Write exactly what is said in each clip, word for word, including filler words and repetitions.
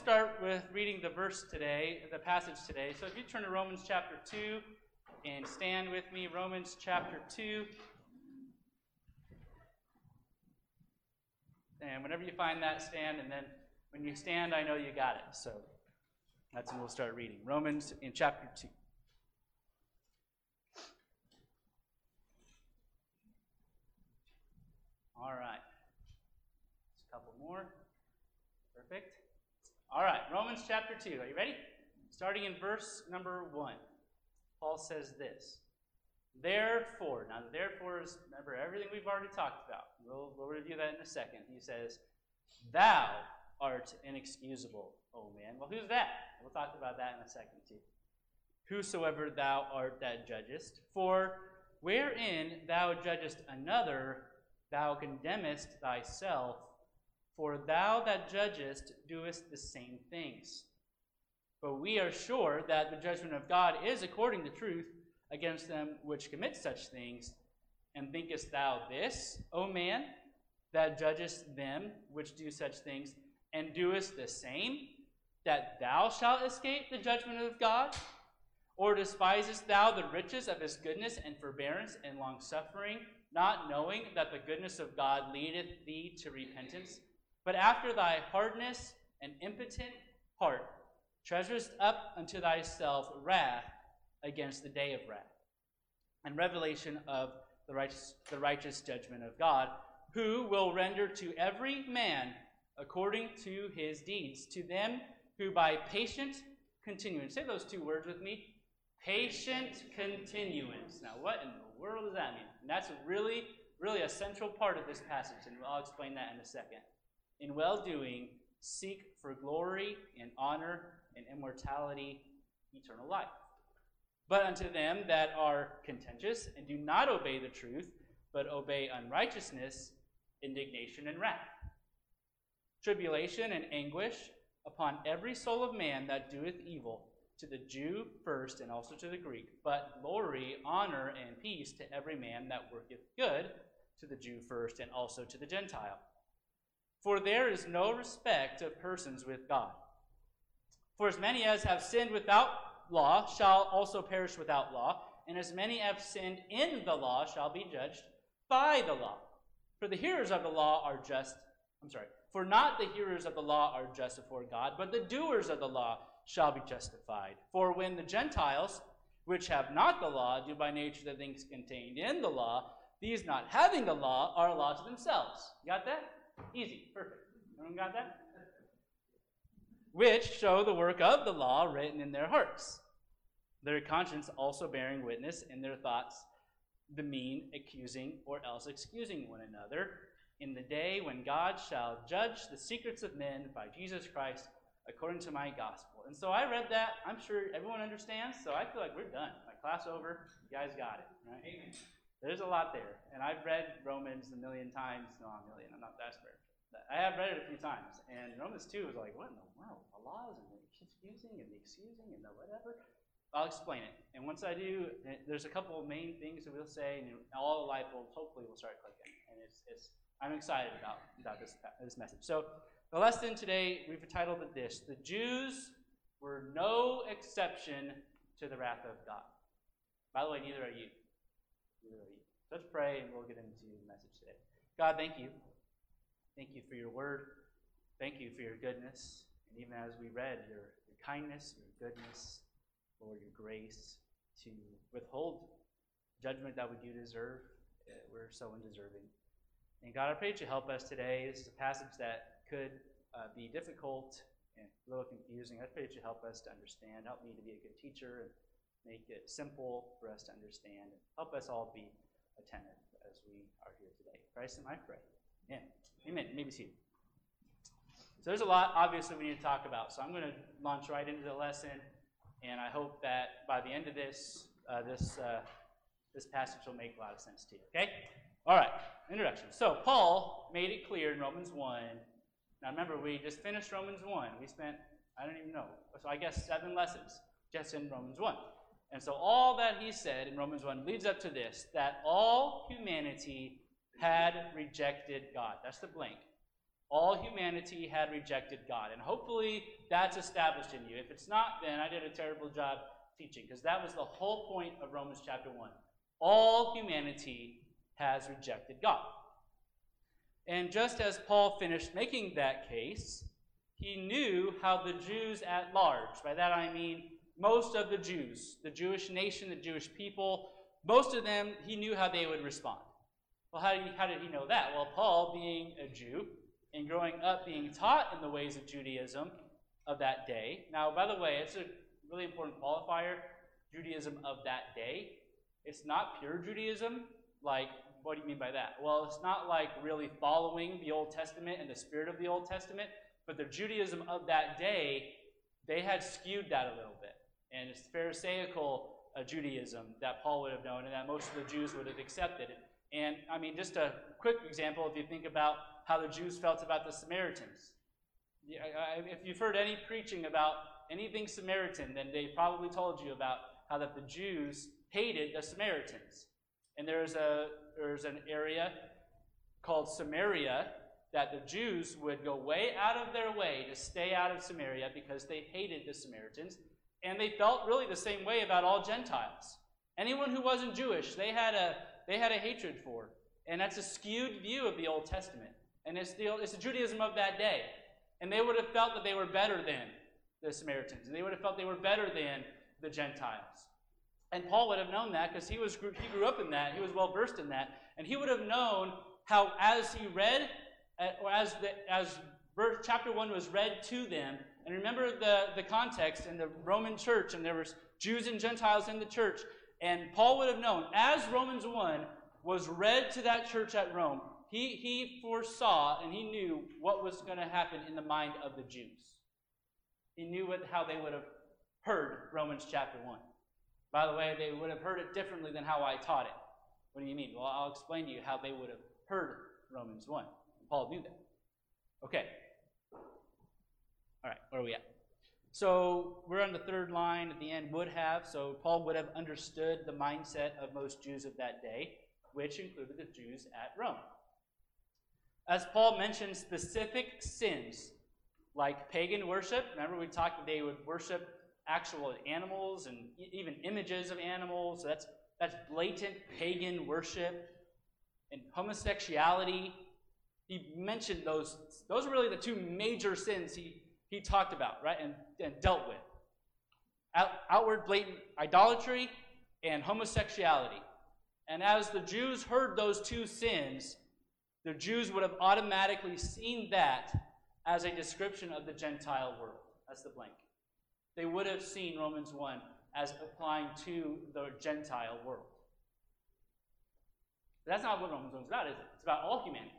start with reading the verse today, the passage today. So if you turn to Romans chapter two and stand with me, Romans chapter two. And whenever you find that, stand, and then when you stand, I know you got it. So that's when we'll start reading. Romans in chapter two. All right. Just a couple more. Perfect. All right, Romans chapter two. Are you ready? Starting in verse number one. Paul says this. Therefore, now the therefore is, remember, everything we've already talked about. We'll, we'll review that in a second. He says, thou art inexcusable, O man. Well, who's that? We'll talk about that in a second, too. Whosoever thou art that judgest, for wherein thou judgest another, thou condemnest thyself, for thou that judgest doest the same things. But we are sure that the judgment of God is according to truth against them which commit such things. And thinkest thou this, O man, that judgest them which do such things, and doest the same, that thou shalt escape the judgment of God? Or despisest thou the riches of his goodness and forbearance and longsuffering, not knowing that the goodness of God leadeth thee to repentance? But after thy hardness and impotent heart treasurest up unto thyself wrath against the day of wrath, and revelation of the righteous, the righteous judgment of God, who will render to every man according to his deeds, to them who by patient continuance, say those two words with me, patient continuance. Now, what in the world does that mean? And that's a really, really a central part of this passage, and I'll explain that in a second. In well-doing, seek for glory and honor and immortality, eternal life. But unto them that are contentious and do not obey the truth, but obey unrighteousness, indignation and wrath, tribulation and anguish upon every soul of man that doeth evil, to the Jew first and also to the Greek, but glory, honor, and peace to every man that worketh good, to the Jew first and also to the Gentile. For there is no respect of persons with God. For as many as have sinned without law shall also perish without law, and as many as have sinned in the law shall be judged by the law. For the hearers of the law are just, I'm sorry, for not the hearers of the law are just before God, but the doers of the law shall be justified. For when the Gentiles, which have not the law, do by nature the things contained in the law, these not having the law are a law to themselves. You got that? Easy. Perfect. Everyone got that? Which show the work of the law written in their hearts, their conscience also bearing witness in their thoughts, the mean accusing or else excusing one another, in the day when God shall judge the secrets of men by Jesus Christ, according to my gospel. And so I read that. I'm sure everyone understands, so I feel like we're done. My class over. You guys got it. Right? Amen. There's a lot there. And I've read Romans a million times. No, a million. I'm not that spiritual. I have read it a few times. And Romans two was like, what in the world? The laws and the confusing and the excusing and the whatever. I'll explain it. And once I do, there's a couple of main things that we'll say, and all the light bulbs hopefully will start clicking. And it's, it's I'm excited about, about this, this message. So the lesson today, we've entitled it this: the Jews were no exception to the wrath of God. By the way, neither are you. Neither are you. So let's pray, and we'll get into the message today. God, thank you. Thank you for your word. Thank you for your goodness. And even as we read, your, your kindness, your goodness, Lord, your grace to withhold judgment that we do deserve. Uh, we're so undeserving. And God, I pray that you help us today. This is a passage that could uh, be difficult and a little confusing. I pray that you help us to understand. Help me to be a good teacher and make it simple for us to understand. And help us all be attentive as we are here today. Christ, and I pray. Amen. Amen. Maybe see you. So there's a lot, obviously, we need to talk about. So I'm going to launch right into the lesson, and I hope that by the end of this, uh, this, uh, this passage will make a lot of sense to you. Okay? All right. Introduction. So Paul made it clear in Romans one. Now remember, we just finished Romans one. We spent, I don't even know, so I guess seven lessons just in Romans one. And so all that he said in Romans one leads up to this, that all humanity had rejected God. That's the blank. All humanity had rejected God. And hopefully that's established in you. If it's not, then I did a terrible job teaching, because that was the whole point of Romans chapter one. All humanity has rejected God. And just as Paul finished making that case, he knew how the Jews at large, by that I mean most of the Jews, the Jewish nation, the Jewish people, most of them, he knew how they would respond. Well, how did he, how did he know that? Well, Paul, being a Jew and growing up being taught in the ways of Judaism of that day. Now, by the way, it's a really important qualifier, Judaism of that day. It's not pure Judaism. Like, what do you mean by that? Well, it's not like really following the Old Testament and the spirit of the Old Testament, but the Judaism of that day, they had skewed that a little bit. And it's Pharisaical uh, Judaism that Paul would have known and that most of the Jews would have accepted. And, I mean, just a quick example, if you think about how the Jews felt about the Samaritans. If you've heard any preaching about anything Samaritan, then they probably told you about how that the Jews hated the Samaritans. And there's a there's an area called Samaria that the Jews would go way out of their way to stay out of Samaria because they hated the Samaritans. And they felt really the same way about all Gentiles. Anyone who wasn't Jewish, they had a they had a hatred for. And that's a skewed view of the Old Testament. And it's the it's the Judaism of that day. And they would have felt that they were better than the Samaritans. And they would have felt they were better than the Gentiles. And Paul would have known that because he was he grew up in that. He was well versed in that. And he would have known how, as he read, or as the, as verse, chapter one was read to them, and remember the, the context in the Roman church, and there was Jews and Gentiles in the church, and Paul would have known, as Romans one was read to that church at Rome, he, he foresaw and he knew what was going to happen in the mind of the Jews. He knew what, how they would have heard Romans chapter one. By the way, they would have heard it differently than how I taught it. What do you mean? Well, I'll explain to you how they would have heard Romans one. Paul knew that. Okay. All right, where are we at? So we're on the third line at the end, would have. So Paul would have understood the mindset of most Jews of that day, which included the Jews at Rome. As Paul mentioned specific sins, like pagan worship. Remember we talked that they would worship actual animals and even images of animals. So that's, that's blatant pagan worship. And homosexuality. He mentioned those. Those are really the two major sins he, he talked about, right, and, and dealt with. Out, outward blatant idolatry and homosexuality. And as the Jews heard those two sins, the Jews would have automatically seen that as a description of the Gentile world. That's the blank. They would have seen Romans one as applying to the Gentile world. But that's not what Romans one is about, is it? It's about all humanity.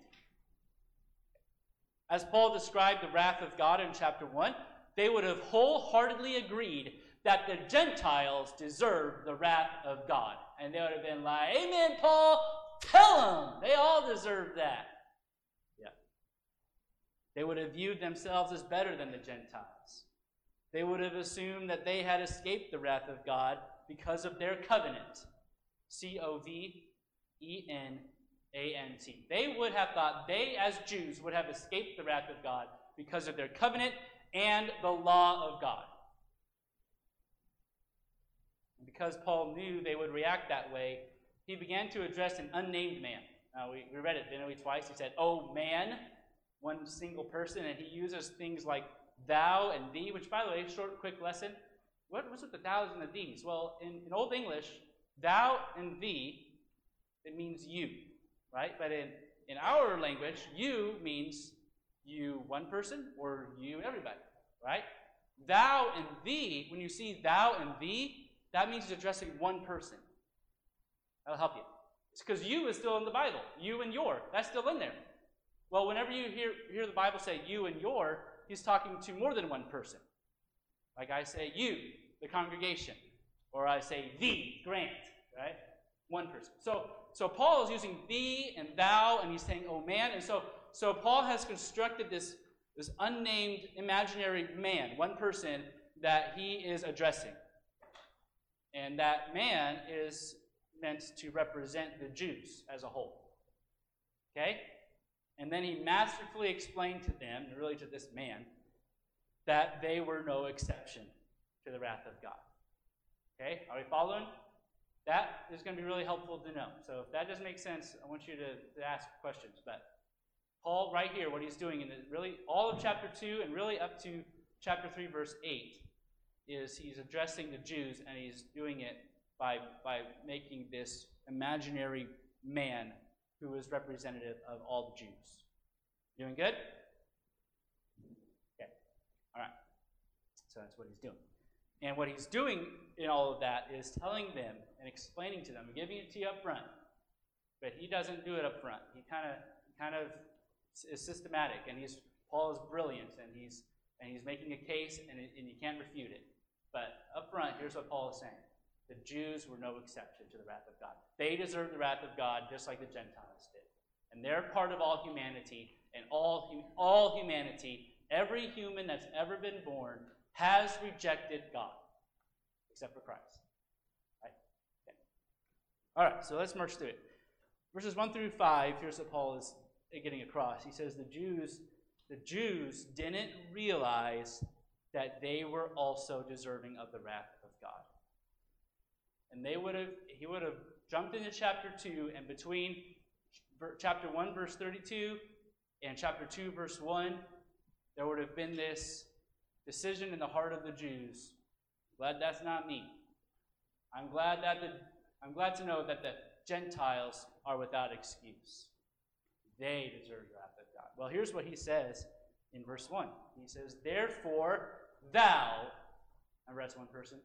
As Paul described the wrath of God in chapter one, they would have wholeheartedly agreed that the Gentiles deserved the wrath of God. And they would have been like, amen, Paul, tell them. They all deserve that. Yeah. They would have viewed themselves as better than the Gentiles. They would have assumed that they had escaped the wrath of God because of their covenant. C O V E N A N T. They would have thought they, as Jews, would have escaped the wrath of God because of their covenant and the law of God. And because Paul knew they would react that way, he began to address an unnamed man. Uh, we, we read it, didn't we, twice? He said, oh man, one single person, and he uses things like thou and thee, which, by the way, short, quick lesson. What, what's with the thous and the thees? Well, in, in Old English, thou and thee, it means you, right? But in, in our language, you means you one person or you everybody, right? Thou and thee, when you see thou and thee, that means it's addressing one person. That'll help you. It's because you is still in the Bible. You and your, that's still in there. Well, whenever you hear, hear the Bible say you and your, he's talking to more than one person. Like I say you, the congregation, or I say thee, Grant, right? One person. So, so Paul is using thee and thou, and he's saying, oh man. And so, so Paul has constructed this, this unnamed imaginary man, one person, that he is addressing. And that man is meant to represent the Jews as a whole. Okay? And then he masterfully explained to them, and really to this man, that they were no exception to the wrath of God. Okay, are we following? That is going to be really helpful to know. So if that doesn't make sense, I want you to, to ask questions. But Paul, right here, what he's doing in really all of chapter two and really up to chapter three, verse eight, is he's addressing the Jews, and he's doing it by, by making this imaginary man who is representative of all the Jews. Doing good? Okay. All right. So that's what he's doing. And what he's doing in all of that is telling them and explaining to them, giving it to you up front. But he doesn't do it up front. He kind of kind of is systematic, and he's Paul is brilliant, and he's and he's making a case, and, it, and you can't refute it. But up front, here's what Paul is saying. The Jews were no exception to the wrath of God. They deserve the wrath of God just like the Gentiles did. And they're part of all humanity, and all, all humanity, every human that's ever been born, has rejected God, except for Christ. Right? Okay. All right, so let's march through it. Verses one through five, here's what Paul is getting across. He says the Jews, the Jews didn't realize that they were also deserving of the wrath of God. And they would have, he would have jumped into chapter two, and between chapter one, verse thirty-two, and chapter two, verse one, there would have been this decision in the heart of the Jews. Glad that's not me. I'm glad that the I'm glad to know that the Gentiles are without excuse. They deserve the wrath of God. Well, here's what he says in verse one. He says, therefore, thou, remember that's one person,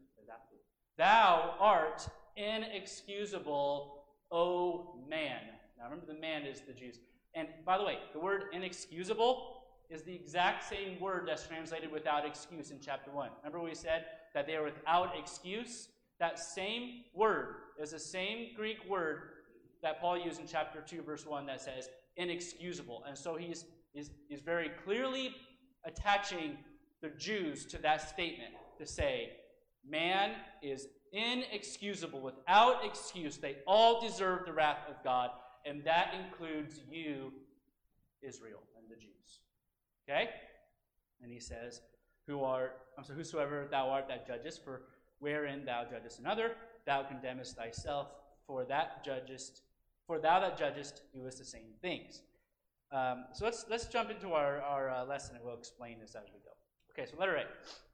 thou art inexcusable, O man. Now remember, the man is the Jews. And by the way, the word inexcusable is the exact same word that's translated without excuse in chapter one. Remember we said that they are without excuse? That same word is the same Greek word that Paul used in chapter two, verse one, that says inexcusable. And so he's, he's, he's very clearly attaching the Jews to that statement to say, man is inexcusable, without excuse. They all deserve the wrath of God, and that includes you, Israel, and the Jews. Okay? And he says, Who art, um, so whosoever thou art that judgest, for wherein thou judgest another, thou condemnest thyself, for that judgest, for thou that judgest doest the same things. Um, so let's let's jump into our, our uh, lesson, and we'll explain this as we go. Okay, so letter A.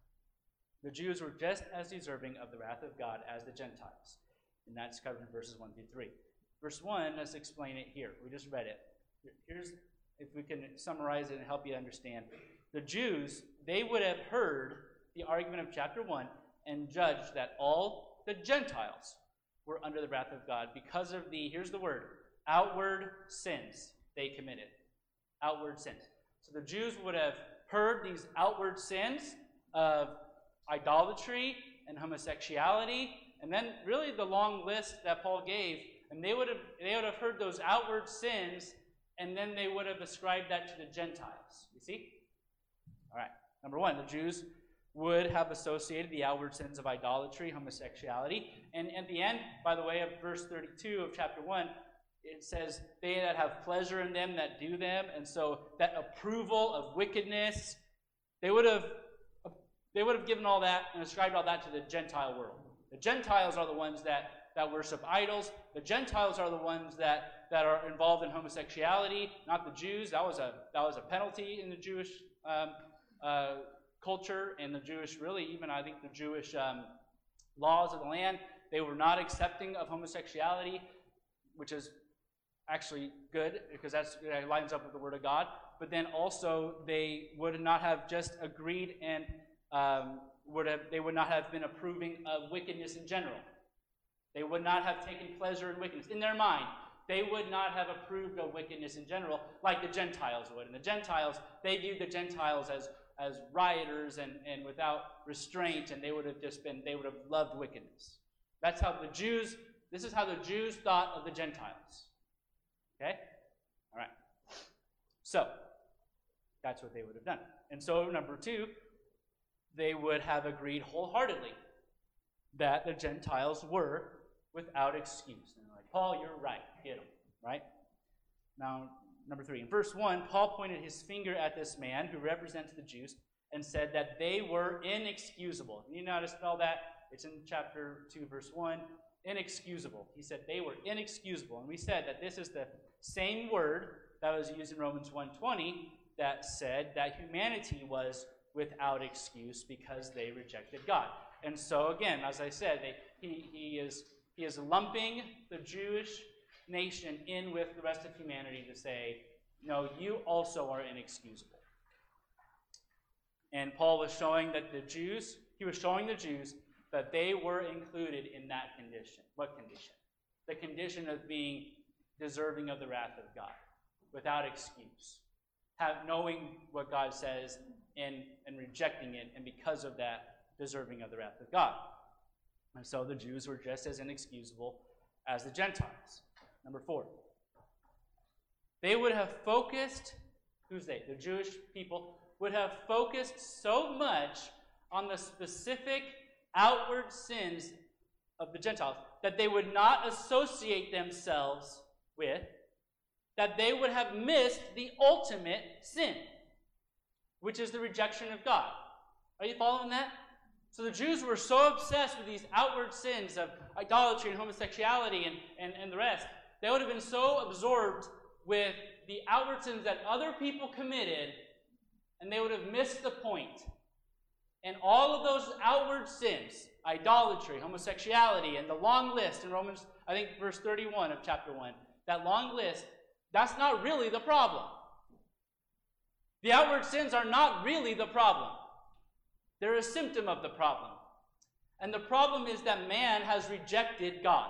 The Jews were just as deserving of the wrath of God as the Gentiles. And that's covered in verses one through three. Verse one, let's explain it here. We just read it. Here's, if we can summarize it and help you understand. The Jews, they would have heard the argument of chapter one and judged that all the Gentiles were under the wrath of God because of the, here's the word, outward sins they committed. Outward sins. So the Jews would have heard these outward sins of idolatry and homosexuality, and then really the long list that Paul gave, and they would have they would have heard those outward sins, and then they would have ascribed that to the Gentiles. You see? All right. Number one, the Jews would have associated the outward sins of idolatry, homosexuality, and at the end, by the way, of verse thirty-two of chapter one, it says, they that have pleasure in them that do them, and so that approval of wickedness, they would have They would have given all that and ascribed all that to the Gentile world. The Gentiles are the ones that, that worship idols. The Gentiles are the ones that, that are involved in homosexuality, not the Jews. That was a that was a penalty in the Jewish um, uh, culture and the Jewish, really even I think the Jewish um, laws of the land. They were not accepting of homosexuality, which is actually good because that's, that lines up with the Word of God. But then also they would not have just agreed and Um, would have, they would not have been approving of wickedness in general. They would not have taken pleasure in wickedness. In their mind, they would not have approved of wickedness in general like the Gentiles would. And the Gentiles, they viewed the Gentiles as, as rioters and, and without restraint, and they would have just been, they would have loved wickedness. That's how the Jews, this is how the Jews thought of the Gentiles. Okay? All right. So, that's what they would have done. And so, number two, they would have agreed wholeheartedly that the Gentiles were without excuse. And they're like, Paul, you're right. Get them. Right? Now, number three. In verse one, Paul pointed his finger at this man who represents the Jews and said that they were inexcusable. You know how to spell that? It's in chapter two, verse one. Inexcusable. He said they were inexcusable. And we said that this is the same word that was used in Romans one twenty that said that humanity was without excuse because they rejected God. And so again, as I said, they, he, he, is, he is lumping the Jewish nation in with the rest of humanity to say, no, you also are inexcusable. And Paul was showing that the Jews, he was showing the Jews that they were included in that condition. What condition? The condition of being deserving of the wrath of God, without excuse. Have, knowing what God says and, and rejecting it, and because of that, deserving of the wrath of God. And so the Jews were just as inexcusable as the Gentiles. Number four. They would have focused, who's they? The Jewish people would have focused so much on the specific outward sins of the Gentiles that they would not associate themselves with, that they would have missed the ultimate sin, which is the rejection of God. Are you following that? So the Jews were so obsessed with these outward sins of idolatry and homosexuality and, and, and the rest, they would have been so absorbed with the outward sins that other people committed, and they would have missed the point. And all of those outward sins, idolatry, homosexuality, and the long list in Romans, I think verse thirty-one of chapter one, that long list, that's not really the problem. The outward sins are not really the problem. They're a symptom of the problem. And the problem is that man has rejected God.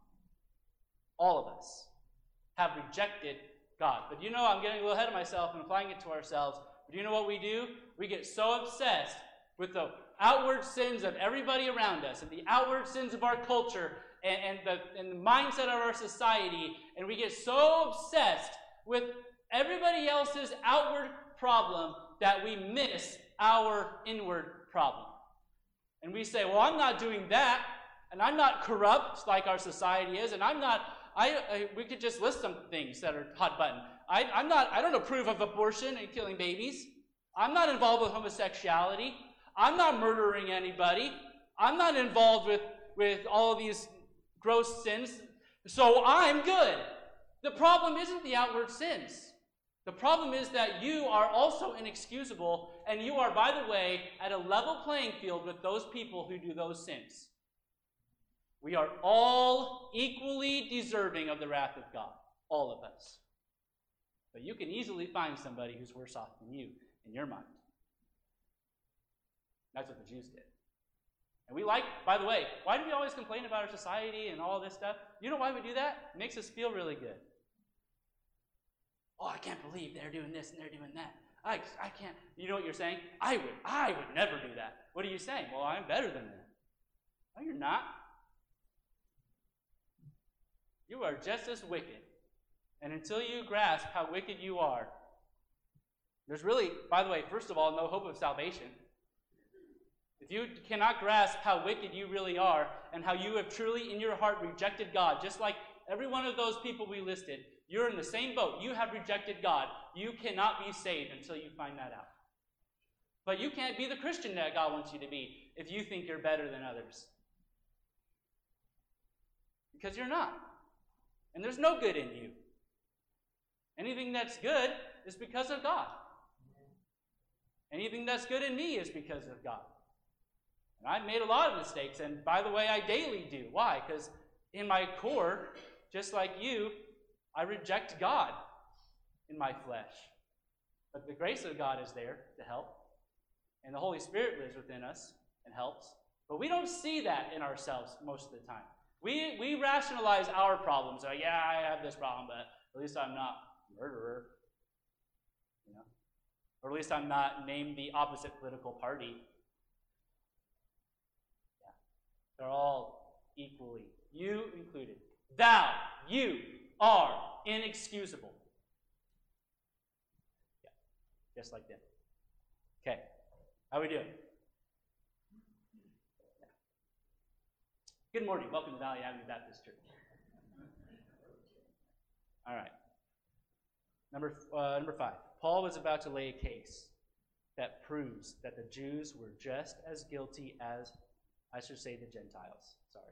All of us have rejected God. But you know, I'm getting a little ahead of myself and applying it to ourselves. But you know what we do? We get so obsessed with the outward sins of everybody around us and the outward sins of our culture and, and, the, and the mindset of our society, and we get so obsessed with everybody else's outward problem that we miss our inward problem. And we say, well, I'm not doing that, and I'm not corrupt like our society is, and I'm not, I, I we could just list some things that are hot button. I, I'm not, I don't approve of abortion and killing babies. I'm not involved with homosexuality. I'm not murdering anybody. I'm not involved with, with all of these gross sins. So I'm good. The problem isn't the outward sins. The problem is that you are also inexcusable, and you are, by the way, at a level playing field with those people who do those sins. We are all equally deserving of the wrath of God. All of us. But you can easily find somebody who's worse off than you in your mind. That's what the Jews did. And we like, by the way, why do we always complain about our society and all this stuff? You know why we do that? It makes us feel really good. Oh, I can't believe they're doing this and they're doing that. I, I can't. You know what you're saying? I would, I would never do that. What are you saying? Well, I'm better than them. No, you're not. You are just as wicked. And until you grasp how wicked you are, there's really, by the way, first of all, no hope of salvation. If you cannot grasp how wicked you really are and how you have truly in your heart rejected God, just like every one of those people we listed, you're in the same boat. You have rejected God. You cannot be saved until you find that out. But you can't be the Christian that God wants you to be if you think you're better than others. Because you're not. And there's no good in you. Anything that's good is because of God. Anything that's good in me is because of God. And I've made a lot of mistakes, and by the way, I daily do. Why? Because in my core, just like you, I reject God in my flesh. But the grace of God is there to help, and the Holy Spirit lives within us and helps. But we don't see that in ourselves most of the time. We, we rationalize our problems. Like, yeah, I have this problem, but at least I'm not a murderer. You know? Or at least I'm not named the opposite political party. Yeah. They're all equally, you included. Thou, you, are inexcusable. Yeah. Just like them. Okay. How we doing? Good morning. Welcome to Valley Avenue Baptist Church. All right. Number, uh, number five. Paul was about to lay a case that proves that the Jews were just as guilty as, I should say, the Gentiles. Sorry.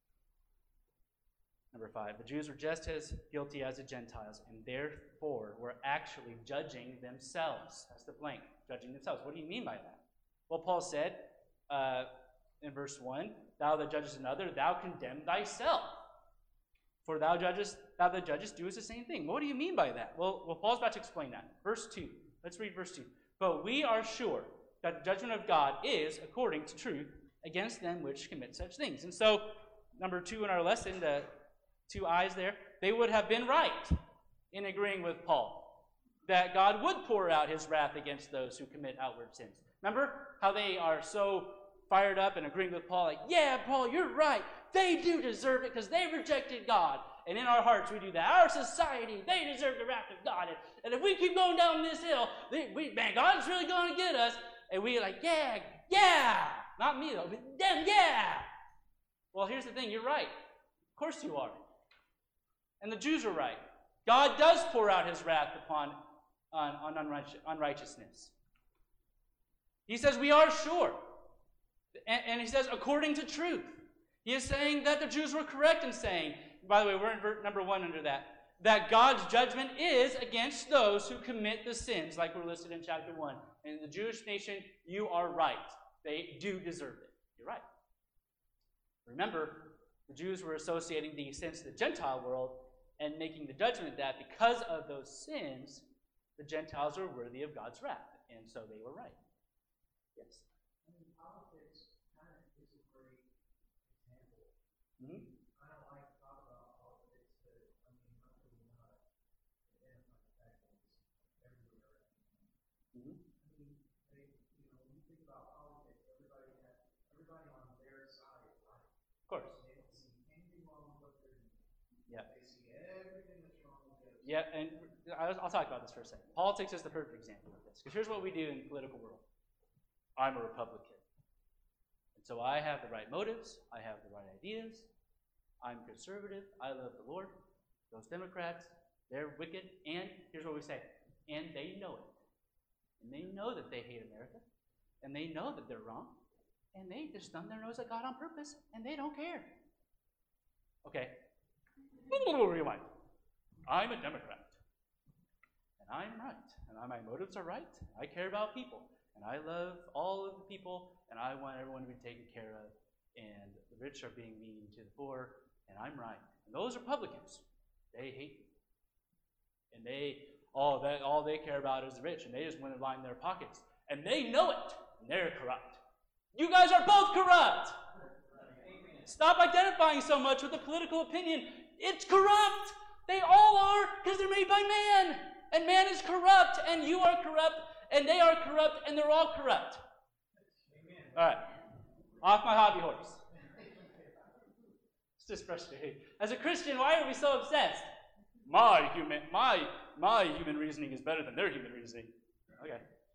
Number five, the Jews were just as guilty as the Gentiles, and therefore were actually judging themselves. That's the blank, judging themselves. What do you mean by that? Well, Paul said uh, in verse one, thou that judgest another, thou condemn thyself. For thou judgest, thou that judgest doest the same thing. What do you mean by that? Well, well, Paul's about to explain that. Verse two. Let's read verse two. But we are sure that the judgment of God is according to truth against them which commit such things. And so, number two in our lesson, the two eyes there, they would have been right in agreeing with Paul that God would pour out his wrath against those who commit outward sins. Remember how they are so fired up and agreeing with Paul, like, yeah, Paul, you're right. They do deserve it because they rejected God. And in our hearts, we do that. Our society, they deserve the wrath of God. And, and if we keep going down this hill, they, we, man, God's really going to get us. And we're like, yeah, yeah. Not me, though. But them, yeah. Well, here's the thing. You're right. Of course you are. And the Jews are right. God does pour out his wrath upon on, on unrighteousness. He says, we are sure. And, and he says, according to truth. He is saying that the Jews were correct in saying, by the way, we're in verse number one under that, that God's judgment is against those who commit the sins, like we're listed in chapter one. And in the Jewish nation, you are right. They do deserve it. You're right. Remember, the Jews were associating the sins to the Gentile world and making the judgment that because of those sins, the Gentiles are worthy of God's wrath. And so they were right. Yes? I mean, politics kind of is a great example. Mm-hmm. I don't like to talk about politics, but I mean, how can we not identify the fact that it's everywhere? Mm-hmm. I mean, they, you know, when you think about politics, everybody has, everybody on their side is right. Of course. They don't see anything wrong with what they're doing. Yeah. They see everything that's wrong with it. Yeah, and I'll, I'll talk about this for a second. Politics is the perfect example of this. Because here's what we do in the political world. I'm a Republican. And so I have the right motives. I have the right ideas. I'm conservative. I love the Lord. Those Democrats, they're wicked. And here's what we say. And they know it. And they know that they hate America. And they know that they're wrong. And they just thumb their nose at God on purpose. And they don't care. Okay. Rewind. I'm a Democrat. And I'm right. And my motives are right. I care about people. And I love all of the people. And I want everyone to be taken care of. And the rich are being mean to the poor. And I'm right. And those Republicans, they hate me. And they, all, that, all they care about is the rich. And they just want to line their pockets. And they know it. And they're corrupt. You guys are both corrupt. Stop identifying so much with the political opinion. It's corrupt. They all are, because they're made by man. And man is corrupt, and you are corrupt, and they are corrupt, and they're all corrupt. Amen. All right. Off my hobby horse. It's just frustrating. As a Christian, why are we so obsessed? My human, my, my human reasoning is better than their human reasoning. Okay.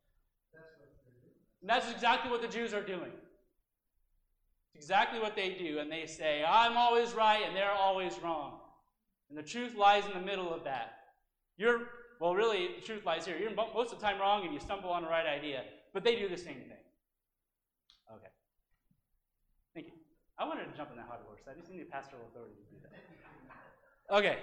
And that's exactly what the Jews are doing. It's exactly what they do. And they say, I'm always right and they're always wrong. And the truth lies in the middle of that. You're, well, really, the truth lies here. You're most of the time wrong and you stumble on the right idea. But they do the same thing. Okay. Thank you. I wanted to jump on that hobby horse. I just need the pastoral authority to do that. Okay.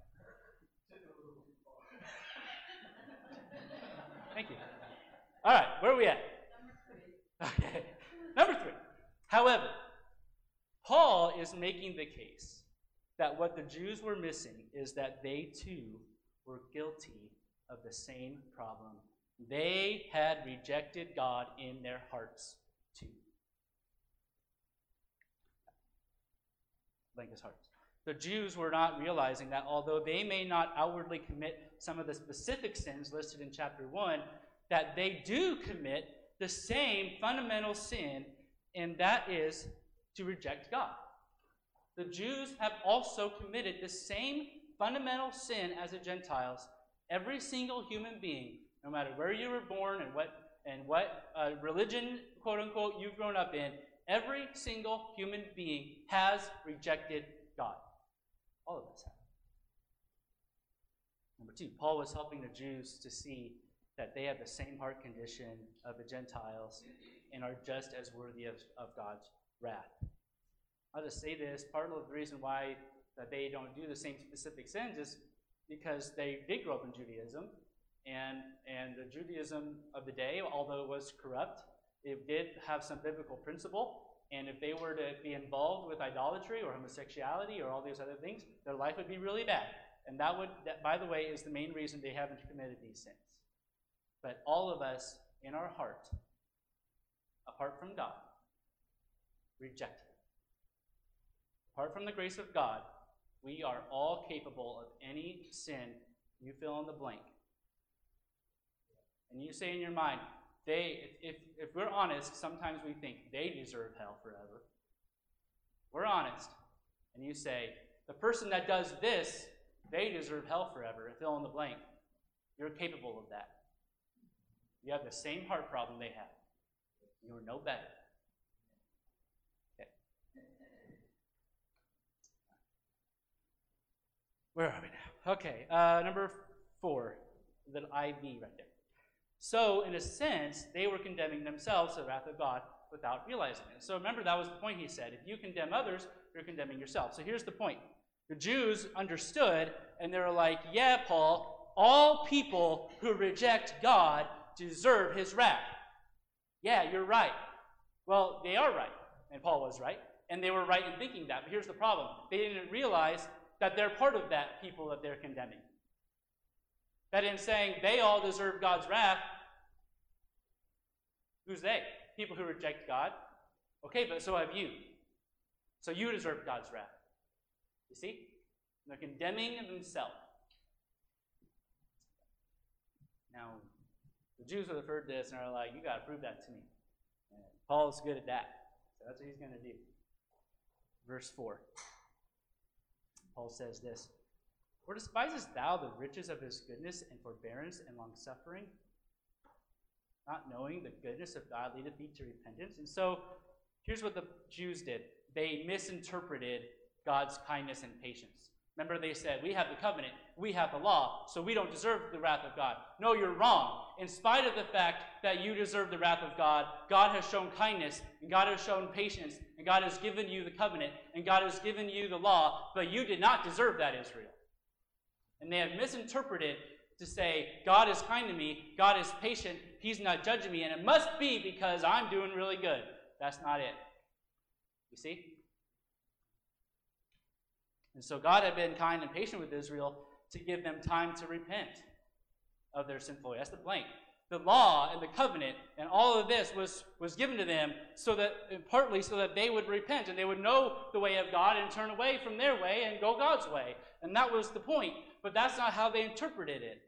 Thank you. All right, where are we at? Okay. Number three. However, Paul is making the case that what the Jews were missing is that they too were guilty of the same problem. They had rejected God in their hearts too. Blankest hearts. The Jews were not realizing that although they may not outwardly commit some of the specific sins listed in chapter one, that they do commit the same fundamental sin, and that is to reject God. The Jews have also committed the same fundamental sin as the Gentiles. Every single human being, no matter where you were born and what and what uh, religion, quote unquote, you've grown up in, every single human being has rejected God. All of us have. Number two, Paul was helping the Jews to see that they have the same heart condition of the Gentiles and are just as worthy of, of God's wrath. I'll just say this, part of the reason why that they don't do the same specific sins is because they did grow up in Judaism, and, and the Judaism of the day, although it was corrupt, it did have some biblical principle, and if they were to be involved with idolatry or homosexuality or all these other things, their life would be really bad. And that would, that, by the way, is the main reason they haven't committed these sins. But all of us, in our heart, apart from God, reject Him. Apart from the grace of God, we are all capable of any sin. You fill in the blank. And you say in your mind, they, if, if, if we're honest, sometimes we think they deserve hell forever. We're honest. And you say, the person that does this, they deserve hell forever. Fill in the blank. You're capable of that. You have the same heart problem they have. You're no better. Okay. Where are we now? Okay, uh, number four, the I V right there. So, in a sense, they were condemning themselves to the wrath of God without realizing it. So remember, that was the point he said. If you condemn others, you're condemning yourself. So here's the point. The Jews understood, and they were like, yeah, Paul, all people who reject God deserve his wrath. Yeah, you're right. Well, they are right, and Paul was right, and they were right in thinking that. But here's the problem. They didn't realize that they're part of that people that they're condemning. That in saying they all deserve God's wrath, who's they? People who reject God. Okay, but so have you. So you deserve God's wrath. You see? They're condemning themselves. Now, the Jews would have heard this and are like, you got to prove that to me. And Paul's good at that. So that's what he's going to do. Verse four. Paul says this. Or despisest thou the riches of his goodness and forbearance and long-suffering, not knowing the goodness of God leadeth thee to repentance? And so, here's what the Jews did. They misinterpreted God's kindness and patience. Remember, they said, we have the covenant, we have the law, so we don't deserve the wrath of God. No, you're wrong. In spite of the fact that you deserve the wrath of God, God has shown kindness, and God has shown patience, and God has given you the covenant, and God has given you the law, but you did not deserve that, Israel. And they have misinterpreted to say, God is kind to me, God is patient, he's not judging me, and it must be because I'm doing really good. That's not it. You see? And so God had been kind and patient with Israel to give them time to repent of their sinful ways. That's the blank. The law and the covenant and all of this was, was given to them so that, partly so that they would repent and they would know the way of God and turn away from their way and go God's way. And that was the point. But that's not how they interpreted it.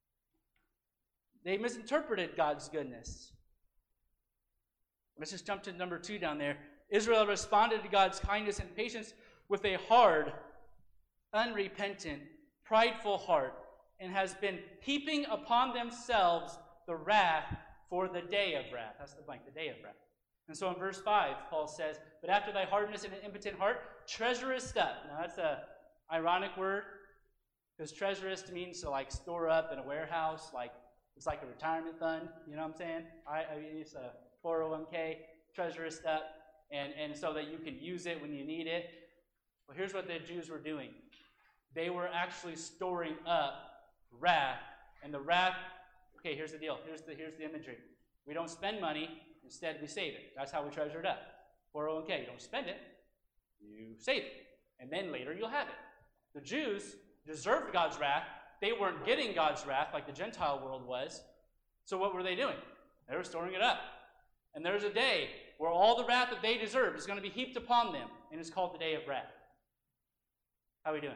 They misinterpreted God's goodness. Let's just jump to number two down there. Israel responded to God's kindness and patience with a hard, unrepentant, prideful heart, and has been heaping upon themselves the wrath for the day of wrath. That's the blank, the day of wrath. And so in verse five, Paul says, but after thy hardness and an impotent heart, treasurest up. Now that's a ironic word, because treasurest means to like store up in a warehouse, like it's like a retirement fund, you know what I'm saying? I, I mean, it's a four oh one k, treasurest up, and, and so that you can use it when you need it. Well, here's what the Jews were doing. They were actually storing up wrath, and the wrath, okay, here's the deal. Here's the, here's the imagery. We don't spend money, instead we save it. That's how we treasure it up. four oh one k, you don't spend it, you save it, and then later you'll have it. The Jews deserved God's wrath. They weren't getting God's wrath like the Gentile world was. So what were they doing? They were storing it up. And there's a day where all the wrath that they deserve is going to be heaped upon them, and it's called the day of wrath. How are we doing?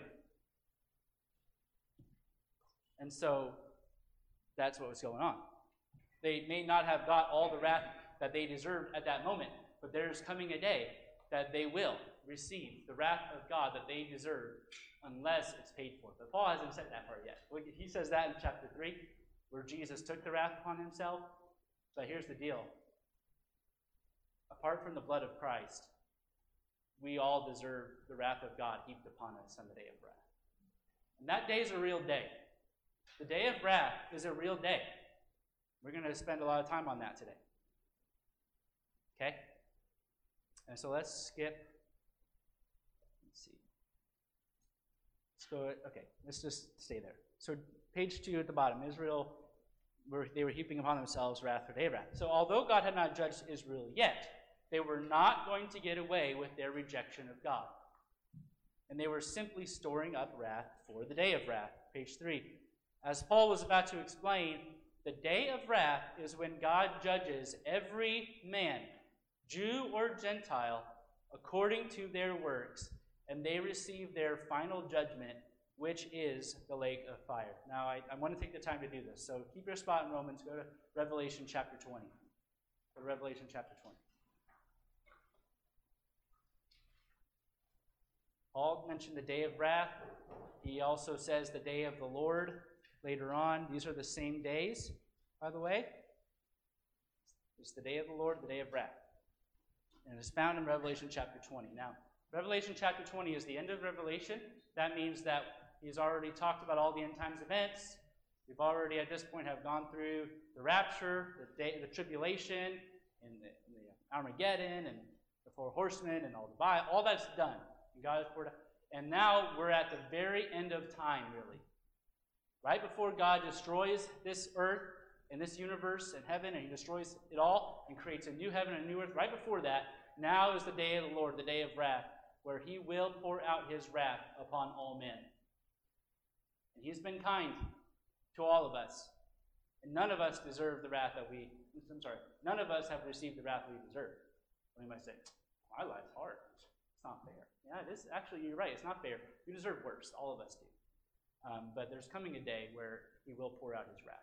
And so that's what was going on. They may not have got all the wrath that they deserved at that moment, but there's coming a day that they will receive the wrath of God that they deserve unless it's paid for. But Paul hasn't said that part yet. He says that in chapter three, where Jesus took the wrath upon himself. But here's the deal. Apart from the blood of Christ, we all deserve the wrath of God heaped upon us on the day of wrath. And that day is a real day. The day of wrath is a real day. We're going to spend a lot of time on that today. Okay? And so let's skip. Let's see. Let's go, okay, let's just stay there. So page two at the bottom, Israel, were, they were heaping upon themselves wrath for day of wrath. So although God had not judged Israel yet, they were not going to get away with their rejection of God. And they were simply storing up wrath for the day of wrath. Page three. As Paul was about to explain, the day of wrath is when God judges every man, Jew or Gentile, according to their works, and they receive their final judgment, which is the lake of fire. Now, I, I want to take the time to do this. So keep your spot in Romans. Go to Revelation chapter twenty. Go to Revelation chapter twenty. Paul mentioned the day of wrath. He also says the day of the Lord later on. These are the same days, by the way. It's the day of the Lord, the day of wrath. And it's found in Revelation chapter twenty. Now, Revelation chapter twenty is the end of Revelation. That means that he's already talked about all the end times events. We've already, at this point, have gone through the rapture, the day, the tribulation, and the, and the Armageddon, and the four horsemen, and all the Bible. All that's done. And God has poured out. And now we're at the very end of time, really. Right before God destroys this earth and this universe and heaven, and he destroys it all and creates a new heaven and a new earth. Right before that, now is the day of the Lord, the day of wrath, where he will pour out his wrath upon all men. And he's been kind to all of us. And none of us deserve the wrath that we, I'm sorry, none of us have received the wrath we deserve. We might say, my life's hard. It's not fair. Yeah, it is. Actually, you're right. It's not fair. We deserve worse. All of us do. Um, but there's coming a day where he will pour out his wrath.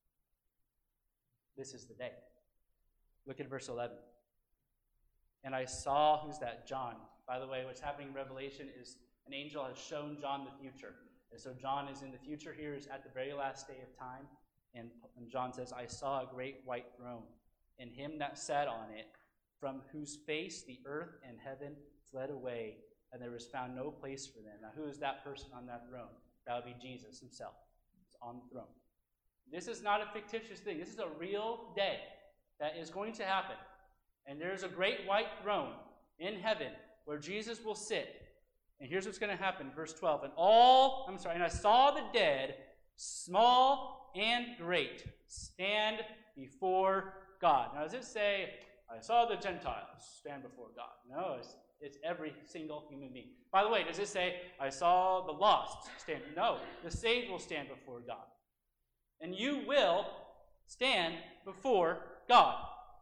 This is the day. Look at verse eleven. And I saw, who's that? John. By the way, what's happening in Revelation is an angel has shown John the future. And so John is in the future here, is at the very last day of time. And, and John says, I saw a great white throne, and him that sat on it, from whose face the earth and heaven fled away, and there was found no place for them. Now, who is that person on that throne? That would be Jesus himself. He's on the throne. This is not a fictitious thing. This is a real day that is going to happen. And there's a great white throne in heaven where Jesus will sit. And here's what's going to happen, verse twelve. And all, I'm sorry, and I saw the dead, small and great, stand before God. Now, does it say, I saw the Gentiles stand before God? No, it's, it's every single human being. By the way, does it say, I saw the lost stand? No, the saved will stand before God. And you will stand before God.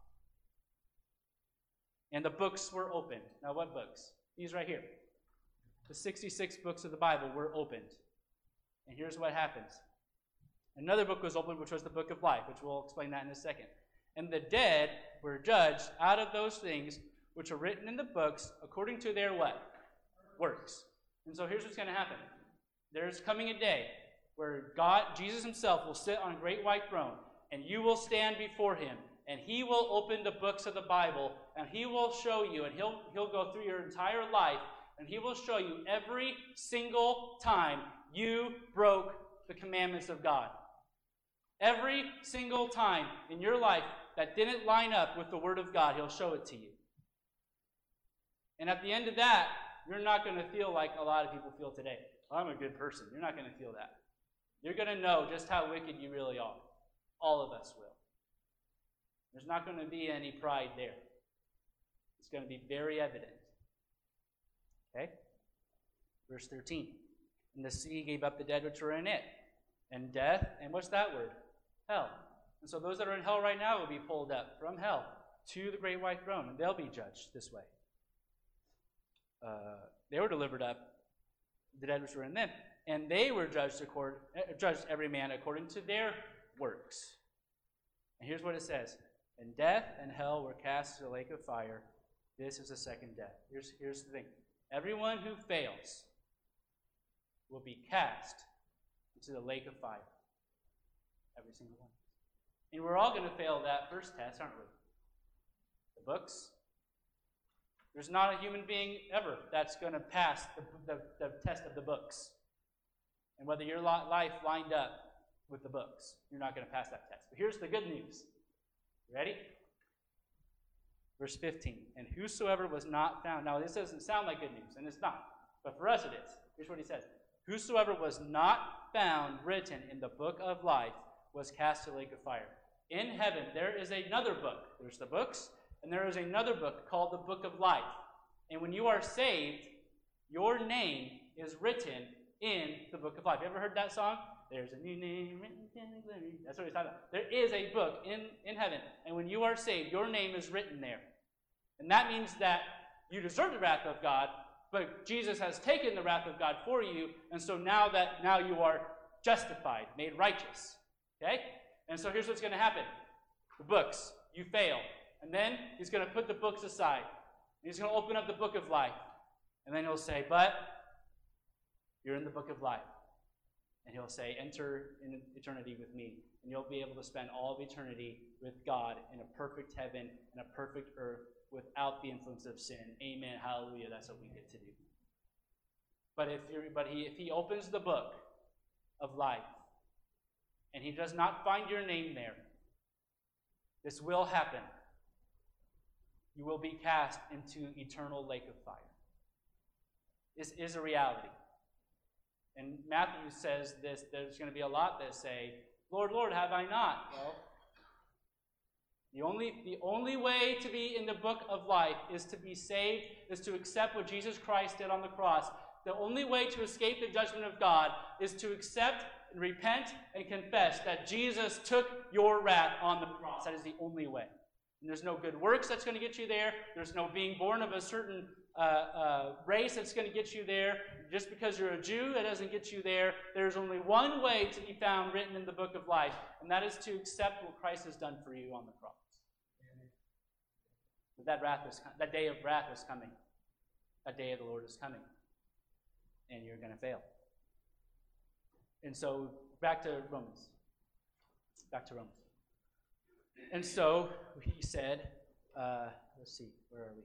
And the books were opened. Now, what books? These right here. The sixty-six books of the Bible were opened. And here's what happens. Another book was opened, which was the book of life, which we'll explain that in a second. And the dead were judged out of those things which are written in the books according to their what? Works. And so here's what's going to happen. There's coming a day where God, Jesus himself, will sit on a great white throne, and you will stand before him, and he will open the books of the Bible, and he will show you, and he'll, he'll go through your entire life, and he will show you every single time you broke the commandments of God. Every single time in your life that didn't line up with the Word of God, he'll show it to you. And at the end of that, you're not going to feel like a lot of people feel today. I'm a good person. You're not going to feel that. You're going to know just how wicked you really are. All of us will. There's not going to be any pride there. It's going to be very evident. Okay? Verse thirteen. And the sea gave up the dead which were in it. And death, and what's that word? Hell. And so those that are in hell right now will be pulled up from hell to the great white throne, and they'll be judged this way. Uh, they were delivered up, the dead which were in them, and they were judged, accord, judged every man according to their works. And here's what it says. And death and hell were cast to the lake of fire. This is the second death. Here's, here's the thing. Everyone who fails will be cast into the lake of fire. Every single one. And we're all going to fail that first test, aren't we? The books. There's not a human being ever that's going to pass the, the, the test of the books. And whether your life lined up with the books. You're not going to pass that test. But here's the good news. You ready? Verse fifteen. And whosoever was not found. Now, this doesn't sound like good news, and it's not. But for us it is. Here's what he says. Whosoever was not found written in the book of life was cast to the lake of fire. In heaven, there is another book. There's the books, and there is another book called the book of life. And when you are saved, your name is written in the book of life. You ever heard that song? There's a new name written in glory. That's what he's talking about. There is a book in, in heaven, and when you are saved, your name is written there. And that means that you deserve the wrath of God, but Jesus has taken the wrath of God for you, and so now that now you are justified, made righteous. Okay? And so here's what's going to happen. The books, you fail. And then he's going to put the books aside. He's going to open up the book of life. And then he'll say, but you're in the book of life. And he'll say, enter in eternity with me. And you'll be able to spend all of eternity with God in a perfect heaven and a perfect earth without the influence of sin. Amen. Hallelujah. That's what we get to do. But if you're, but he if he opens the book of life and he does not find your name there, this will happen. You will be cast into eternal lake of fire. This is a reality. And Matthew says this, there's going to be a lot that say, Lord, Lord, have I not? Well, the only, the only way to be in the book of life is to be saved, is to accept what Jesus Christ did on the cross. The only way to escape the judgment of God is to accept and repent and confess that Jesus took your wrath on the cross. That is the only way. And there's no good works that's going to get you there. There's no being born of a certain uh, uh, race that's going to get you there. Just because you're a Jew, that doesn't get you there. There's only one way to be found written in the book of life, and that is to accept what Christ has done for you on the cross. But that wrath is that day of wrath is coming. That day of the Lord is coming, and you're going to fail. And so back to Romans. Back to Romans. And so he said, uh, let's see, where are we?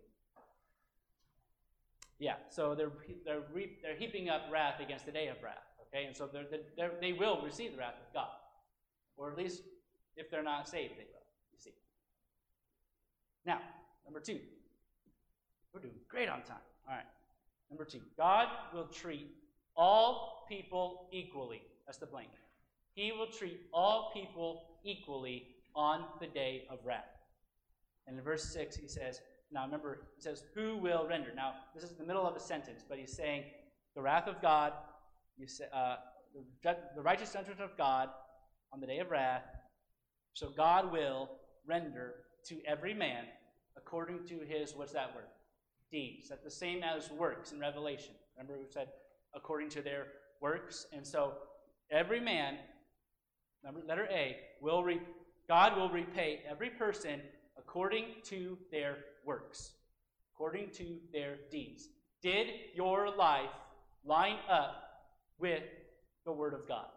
Yeah, so they're they're re, they're heaping up wrath against the day of wrath. Okay, and so they're, they're, they will receive the wrath of God, or at least if they're not saved, they will. You see. Now, number two, we're doing great on time. All right, number two, God will treat all people equally. That's the blank. He will treat all people equally on the day of wrath. And in verse six, he says, now remember, he says, who will render? Now, this is the middle of a sentence, but he's saying the wrath of God, you say, uh, the, the righteous judgment of God on the day of wrath. So God will render to every man according to his, what's that word? Deeds. That's the same as works in Revelation. Remember we said according to their works? And so every man, number, letter A, will re, God will repay every person according to their works, according to their deeds. Did your life line up with the Word of God?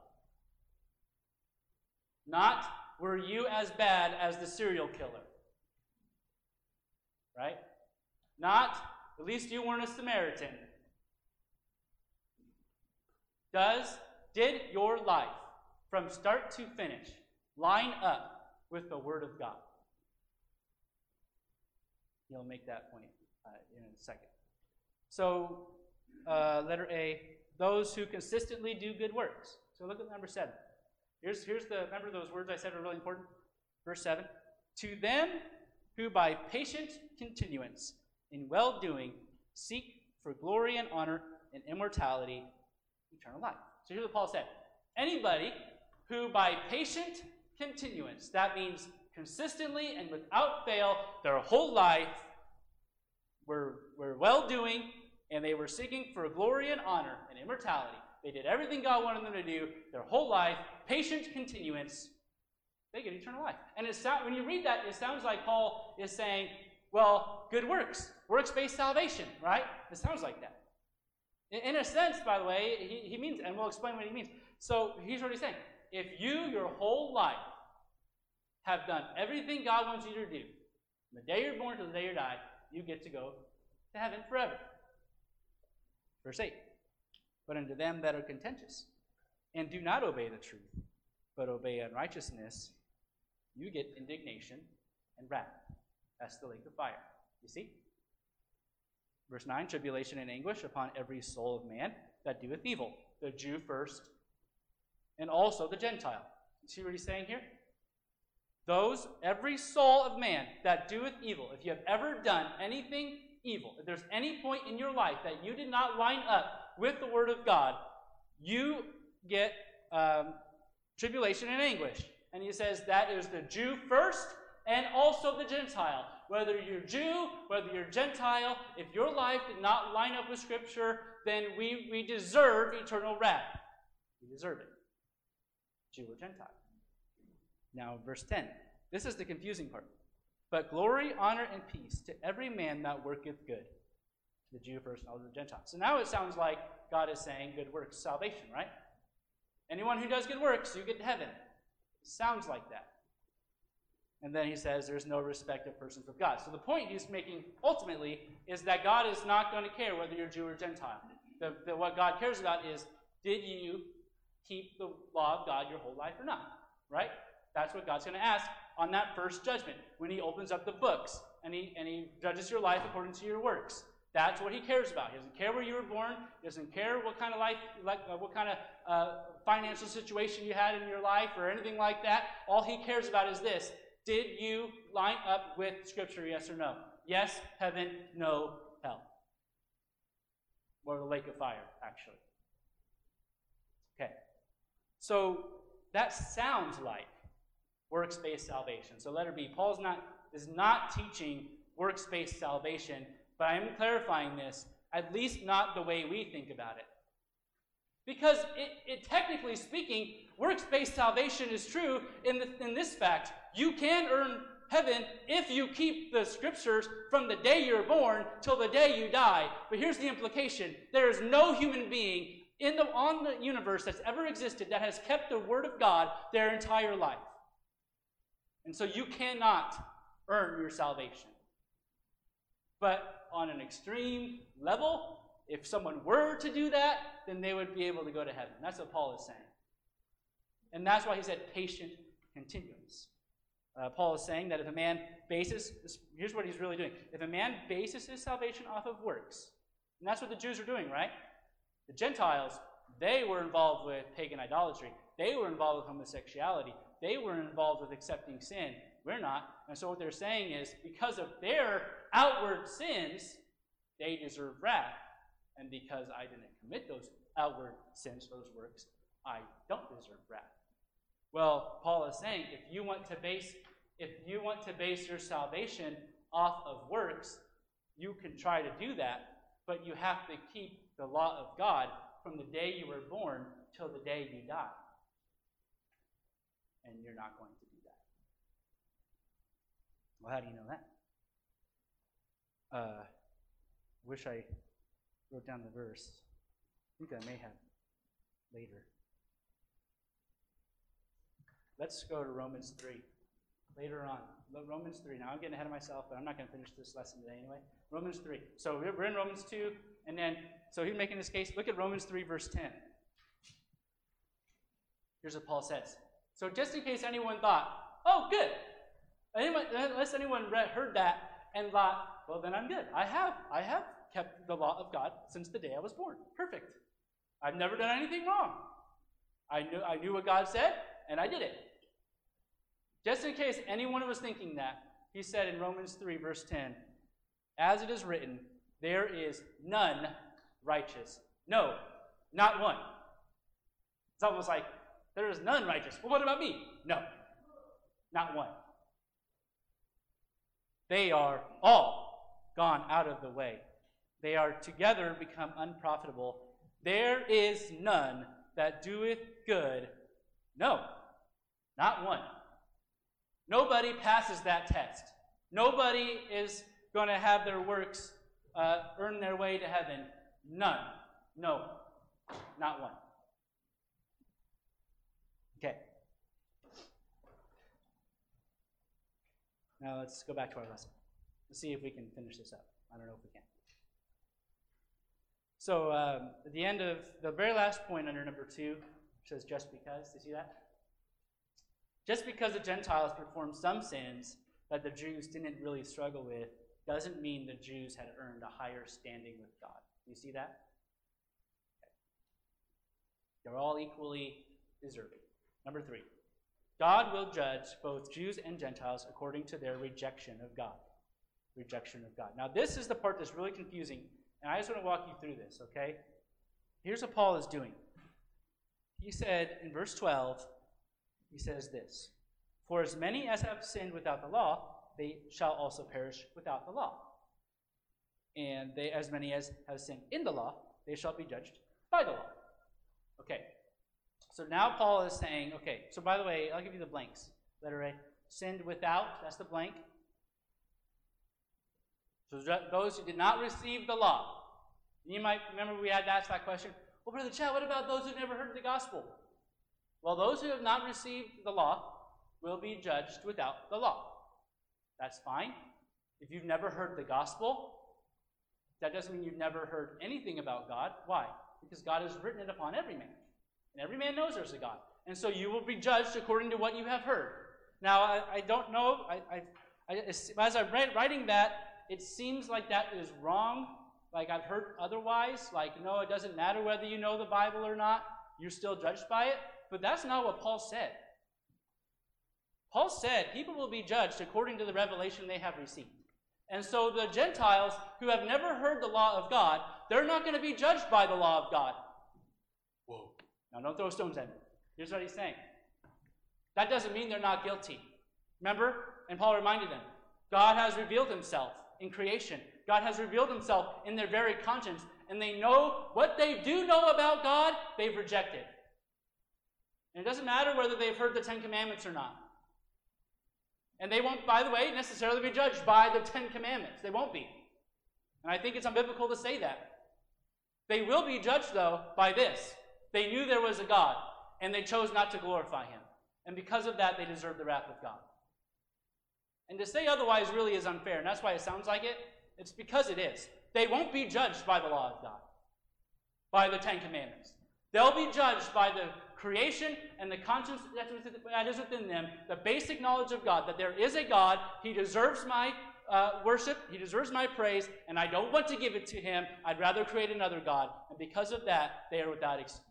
Not, were you as bad as the serial killer? Right? Not, at least you weren't a Samaritan. Does, did your life, from start to finish, line up with the Word of God? He'll make that point uh, in a second. So, uh, letter A, those who consistently do good works. So look at number seven. Here's, here's the, remember those words I said are really important? Verse seven. To them who by patient continuance in well-doing seek for glory and honor and immortality, eternal life. So here's what Paul said. Anybody who by patient continuance, that means consistently and without fail, their whole life were, were well-doing, and they were seeking for glory and honor and immortality. They did everything God wanted them to do, their whole life, patient continuance, they get eternal life. And it sound, when you read that, it sounds like Paul is saying, well, good works, works-based salvation, right? It sounds like that. In, in a sense, by the way, he, he means, and we'll explain what he means. So here's what he's saying. If you, your whole life, have done everything God wants you to do, from the day you're born to the day you die, you get to go to heaven forever. Verse eight. But unto them that are contentious, and do not obey the truth, but obey unrighteousness, you get indignation and wrath. That's the lake of fire. You see? Verse nine, tribulation and anguish upon every soul of man that doeth evil. The Jew first, and also the Gentile. You see what he's saying here? Those, every soul of man that doeth evil. If you have ever done anything evil, if there's any point in your life that you did not line up with the Word of God, you get um, tribulation and anguish. And he says that is the Jew first and also the Gentile. Whether you're Jew, whether you're Gentile, if your life did not line up with Scripture, then we, we deserve eternal wrath. We deserve it. Jew or Gentile. Now, verse ten. This is the confusing part. But glory, honor, and peace to every man that worketh good. The Jew first and also the Gentile. So now it sounds like God is saying good works, salvation, right? Anyone who does good works, you get to heaven. It sounds like that. And then he says there's no respect of persons with God. So the point he's making ultimately is that God is not going to care whether you're Jew or Gentile. The, the, what God cares about is, did you keep the law of God your whole life or not? Right? That's what God's going to ask on that first judgment when he opens up the books and he, and he judges your life according to your works. That's what he cares about. He doesn't care where you were born. He doesn't care what kind of life, like uh, what kind of uh, financial situation you had in your life or anything like that. All he cares about is this. Did you line up with Scripture, yes or no? Yes, heaven, no, hell. Or the lake of fire, actually. Okay. So that sounds like works-based salvation. So letter B, Paul's not is not teaching works-based salvation, but I am clarifying this, at least not the way we think about it. Because it, it technically speaking, works-based salvation is true in, the, in this fact. You can earn heaven if you keep the Scriptures from the day you're born till the day you die. But here's the implication. There is no human being in the, on the universe that's ever existed that has kept the Word of God their entire life. And so you cannot earn your salvation. But on an extreme level, if someone were to do that, then they would be able to go to heaven. That's what Paul is saying. And that's why he said patient continuance. Uh, Paul is saying that if a man bases, here's what he's really doing. If a man bases his salvation off of works, and that's what the Jews are doing, right? The Gentiles, they were involved with pagan idolatry. They were involved with homosexuality. They were involved with accepting sin. We're not. And so what they're saying is, because of their outward sins, they deserve wrath. And because I didn't commit those outward sins, those works, I don't deserve wrath. Well, Paul is saying, if you want to base, if you want to base your salvation off of works, you can try to do that, but you have to keep the law of God from the day you were born till the day you die. And you're not going to do that. Well, how do you know that? Uh, wish I wrote down the verse. I think I may have later. Let's go to Romans three. Later on. Romans three. Now I'm getting ahead of myself, but I'm not going to finish this lesson today anyway. Romans three. So we're in Romans two, and then, so he's making this case. Look at Romans three, verse ten. Here's what Paul says. So just in case anyone thought, oh, good. Anyone, unless anyone read, heard that and thought, well, then I'm good. I have. I have kept the law of God since the day I was born. Perfect. I've never done anything wrong. I knew, I knew what God said, and I did it. Just in case anyone was thinking that, he said in Romans three, verse ten, as it is written, there is none righteous. No, not one. It's almost like, there is none righteous. Well, what about me? No, not one. They are all gone out of the way. They are together become unprofitable. There is none that doeth good. No, not one. Nobody passes that test. Nobody is going to have their works uh, earn their way to heaven. None. No, not one. Okay. Now let's go back to our lesson. Let's see if we can finish this up. I don't know if we can. So um, at the end of the very last point under number two, it says just because. Do you see that? Just because the Gentiles performed some sins that the Jews didn't really struggle with doesn't mean the Jews had earned a higher standing with God. Do you see that? Okay. They're all equally deserving. Number three, God will judge both Jews and Gentiles according to their rejection of God. Rejection of God. Now, this is the part that's really confusing, and I just want to walk you through this, okay? Here's what Paul is doing. He said in verse twelve, he says this, "For as many as have sinned without the law, they shall also perish without the law. And they, as many as have sinned in the law, they shall be judged by the law." Okay. So now Paul is saying, okay, so by the way, I'll give you the blanks. Letter A, sinned without, that's the blank. So those who did not receive the law. You might remember we had to ask that question. Well, Brother Chad, what about those who've never heard the gospel? Well, those who have not received the law will be judged without the law. That's fine. If you've never heard the gospel, that doesn't mean you've never heard anything about God. Why? Because God has written it upon every man. And every man knows there's a God. And so you will be judged according to what you have heard. Now, I, I don't know. I, I, I, as I'm writing that, it seems like that is wrong. Like I've heard otherwise. Like, no, it doesn't matter whether you know the Bible or not. You're still judged by it. But that's not what Paul said. Paul said people will be judged according to the revelation they have received. And so the Gentiles who have never heard the law of God, they're not going to be judged by the law of God. Whoa. Now, don't throw stones at me. Here's what he's saying. That doesn't mean they're not guilty. Remember? And Paul reminded them, God has revealed himself in creation. God has revealed himself in their very conscience. And they know what they do know about God, they've rejected. And it doesn't matter whether they've heard the Ten Commandments or not. And they won't, by the way, necessarily be judged by the Ten Commandments. They won't be. And I think it's unbiblical to say that. They will be judged, though, by this. They knew there was a God, and they chose not to glorify him. And because of that, they deserve the wrath of God. And to say otherwise really is unfair, and that's why it sounds like it. It's because it is. They won't be judged by the law of God, by the Ten Commandments. They'll be judged by the creation and the conscience that is within them, the basic knowledge of God, that there is a God, he deserves my uh, worship, he deserves my praise, and I don't want to give it to him. I'd rather create another God. And because of that, they are without excuse.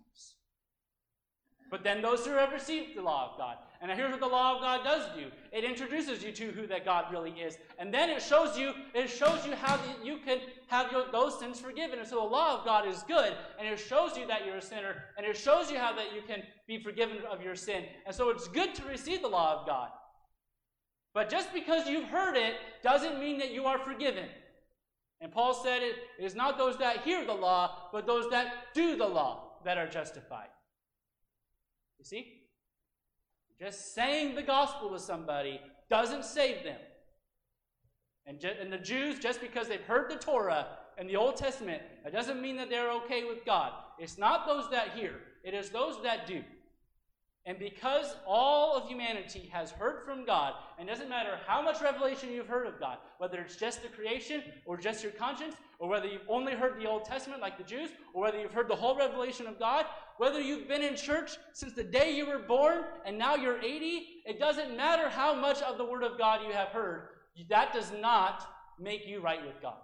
But then those who have received the law of God, and here's what the law of God does do. It introduces you to who that God really is. And then it shows you, it shows you how you can have your, those sins forgiven. And so the law of God is good, and it shows you that you're a sinner, and it shows you how that you can be forgiven of your sin. And so it's good to receive the law of God. But just because you've heard it doesn't mean that you are forgiven. And Paul said it is not those that hear the law, but those that do the law that are justified. You see? Just saying the gospel to somebody doesn't save them. And, ju- and the Jews, just because they've heard the Torah and the Old Testament, that doesn't mean that they're okay with God. It's not those that hear. It is those that do. And because all of humanity has heard from God, and it doesn't matter how much revelation you've heard of God, whether it's just the creation or just your conscience, or whether you've only heard the Old Testament like the Jews, or whether you've heard the whole revelation of God, whether you've been in church since the day you were born and now you're eighty, it doesn't matter how much of the Word of God you have heard. That does not make you right with God.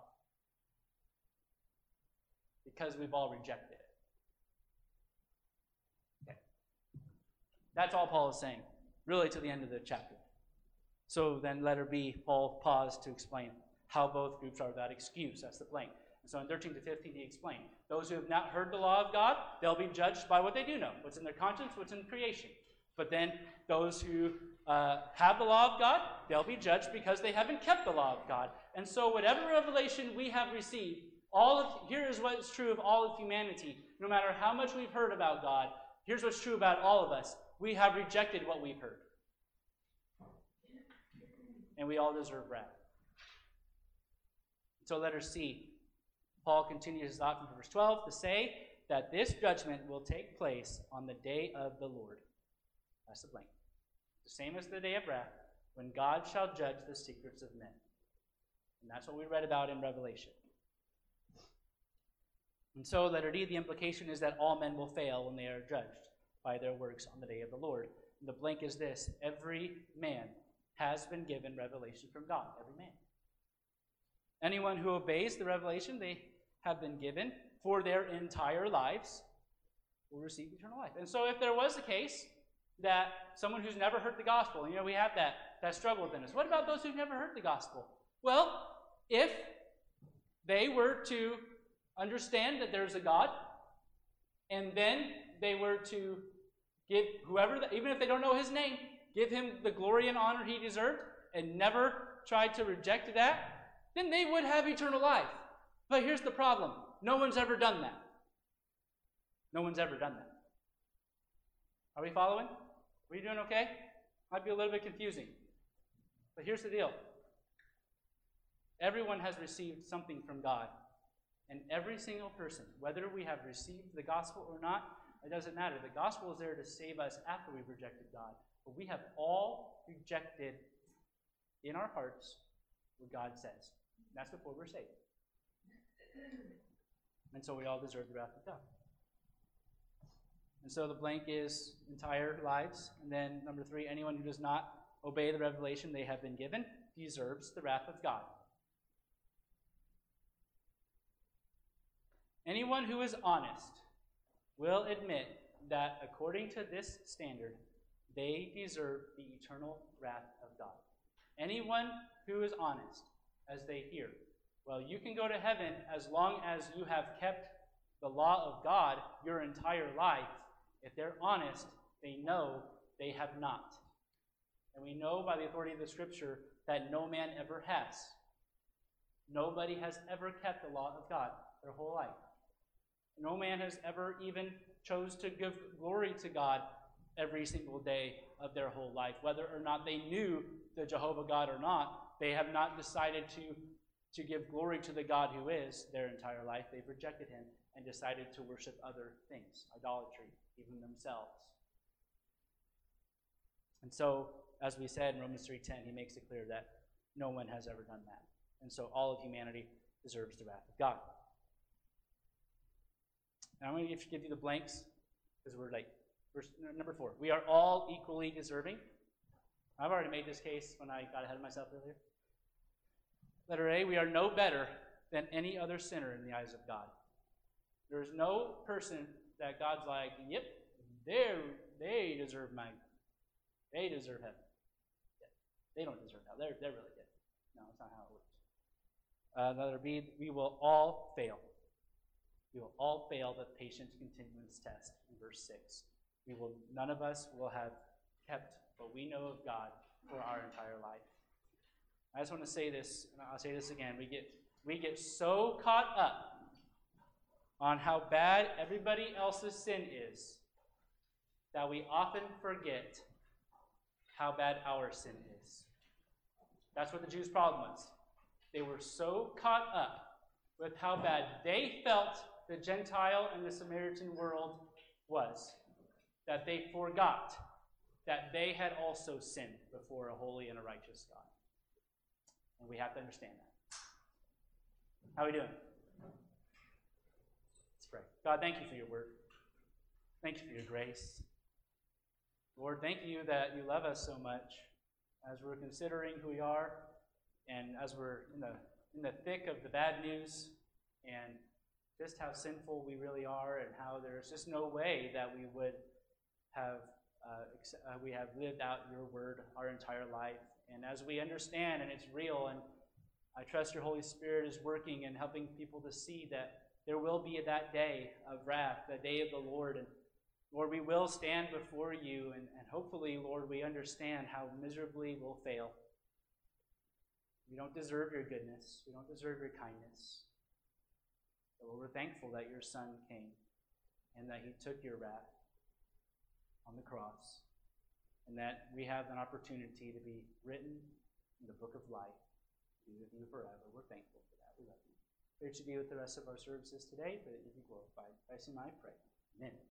Because we've all rejected it. Okay. That's all Paul is saying, really to the end of the chapter. So then letter B, Paul paused to explain how both groups are without excuse. That's the blank. And so in thirteen to fifteen, he explained, those who have not heard the law of God, they'll be judged by what they do know, what's in their conscience, what's in creation. But then those who uh, have the law of God, they'll be judged because they haven't kept the law of God. And so whatever revelation we have received, all of here is what's true of all of humanity. No matter how much we've heard about God, here's what's true about all of us. We have rejected what we've heard. And we all deserve wrath. So letter C. Paul continues his thought from verse twelve to say that this judgment will take place on the day of the Lord. That's the blank. The same as the day of wrath, when God shall judge the secrets of men. And that's what we read about in Revelation. And so, letter D, the implication is that all men will fail when they are judged by their works on the day of the Lord. And the blank is this: every man has been given revelation from God. Every man. Anyone who obeys the revelation they have been given for their entire lives will receive eternal life. And so if there was a case that someone who's never heard the gospel, you know, we have that, that struggle within us. What about those who've never heard the gospel? Well, if they were to understand that there's a God, and then they were to give whoever, the, even if they don't know his name, give him the glory and honor he deserved, and never tried to reject that, then they would have eternal life. But here's the problem. No one's ever done that. No one's ever done that. Are we following? Are you doing okay? Might be a little bit confusing. But here's the deal. Everyone has received something from God. And every single person, whether we have received the gospel or not, it doesn't matter. The gospel is there to save us after we've rejected God. But we have all rejected in our hearts what God says. And that's before we're saved. And so we all deserve the wrath of God. And so the blank is entire lives. And then number three, anyone who does not obey the revelation they have been given deserves the wrath of God. Anyone who is honest will admit that according to this standard, they deserve the eternal wrath of God. Anyone who is honest, as they hear, well, you can go to heaven as long as you have kept the law of God your entire life. If they're honest, they know they have not. And we know by the authority of the Scripture that no man ever has. Nobody has ever kept the law of God their whole life. No man has ever even chose to give glory to God every single day of their whole life. Whether or not they knew the Jehovah God or not, they have not decided to, to give glory to the God who is their entire life. They've rejected him and decided to worship other things, idolatry, even themselves. And so, as we said in Romans three ten, he makes it clear that no one has ever done that. And so all of humanity deserves the wrath of God. Now I'm going to give you the blanks because we're like, verse number four. We are all equally deserving. I've already made this case when I got ahead of myself earlier. Letter A, we are no better than any other sinner in the eyes of God. There is no person that God's like, yep, they they deserve my, they deserve heaven. Yeah, they don't deserve hell. They're, they're really good. No, that's not how it works. Uh, letter B, we will all fail. We will all fail the patient continuance test in verse six. We will, none of us will have kept what we know of God for our entire life. I just want to say this, and I'll say this again. We get we get so caught up on how bad everybody else's sin is that we often forget how bad our sin is. That's what the Jews' problem was. They were so caught up with how bad they felt the Gentile and the Samaritan world was that they forgot that they had also sinned before a holy and a righteous God. And we have to understand that. How are we doing? Let's pray. God, thank you for your word. Thank you for your grace. Lord, thank you that you love us so much as we're considering who we are and as we're in the, in the thick of the bad news and just how sinful we really are and how there's just no way that we would have uh, ex- uh, we have lived out your word our entire life. And as we understand and it's real, and I trust your Holy Spirit is working and helping people to see that there will be that day of wrath, the day of the Lord. And Lord, we will stand before you, and, and hopefully, Lord, we understand how miserably we'll fail. We don't deserve your goodness. We don't deserve your kindness. But Lord, we're thankful that your Son came and that he took your wrath on the cross, and that we have an opportunity to be written in the book of life, be with you forever. We're thankful for that. We love you. Here to be with the rest of our services today, but you be glorified. By Him I pray. Amen.